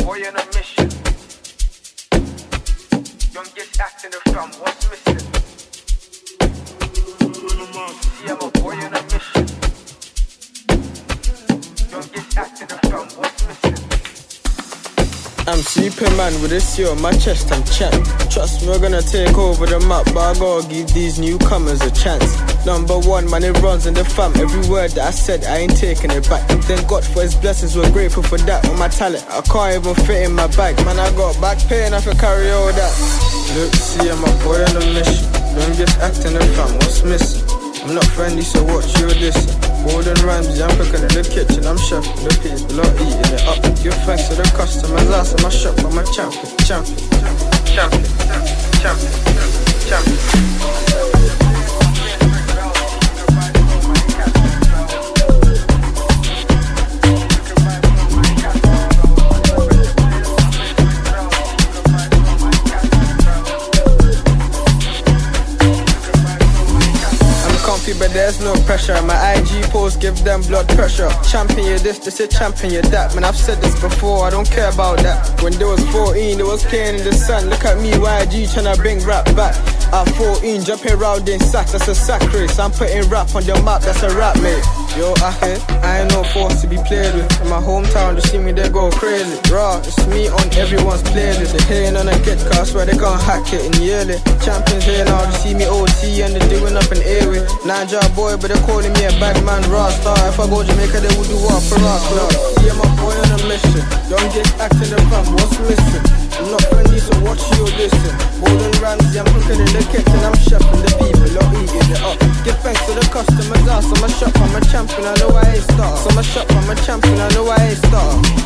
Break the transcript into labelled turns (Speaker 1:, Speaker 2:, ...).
Speaker 1: boy on a mission. Youngest act in the front, what's missing? See, I'm a boy on a mission. Youngest act in the front, what's missing?
Speaker 2: I'm Superman with this here on my chest, I'm champ. Trust me, we're gonna take over the map, but I gotta give these newcomers a chance. Number one, man, it runs in the fam. Every word that I said, I ain't taking it back. Thank God for his blessings, we're grateful for that. On my talent, I can't even fit in my bag. Man, I got back pain, I can carry all that. Look, see, I'm a boy on a mission. Don't just act in the fam, what's missing? I'm not friendly, so watch you listen. Golden Ramsay, I'm cooking in the kitchen, I'm chefing the people, I'm eating it up. Give thanks to the customers, ask in my shop, I'm a champion, champion, champion, champion, champion. But there's no pressure. My IG posts give them blood pressure. Champion you this, they say champion you that. Man, I've said this before, I don't care about that. When they was 14, they was playing in the sun. Look at me, YG tryna bring rap back. At 14, jumping round in sack, that's a sack race. I'm putting rap on your map, that's a rap, mate. Yo, I ain't no force to be played with. In my hometown, they see me, they go crazy. Raw, it's me on everyone's playlist. They hating on a kid, cause where they can't hack it in yearly. Champions here now, they see me OT and they doing up an airway. Ninja boy, but they calling me a bad man, raw star. If I go Jamaica, they would do what for us, club. See, I'm a boy on a mission. Don't get acting the fam, what's missing? I'm not friendly, so watch you listen. Golden Ramsay, I'm cooking in the kitchen, I'm chefing the people, I'm eating it up. Give thanks to the customers, ask, I'm a shop, I'm a champion, I know I ain't star. So I'm a shop, I'm a champion, I know I ain't star.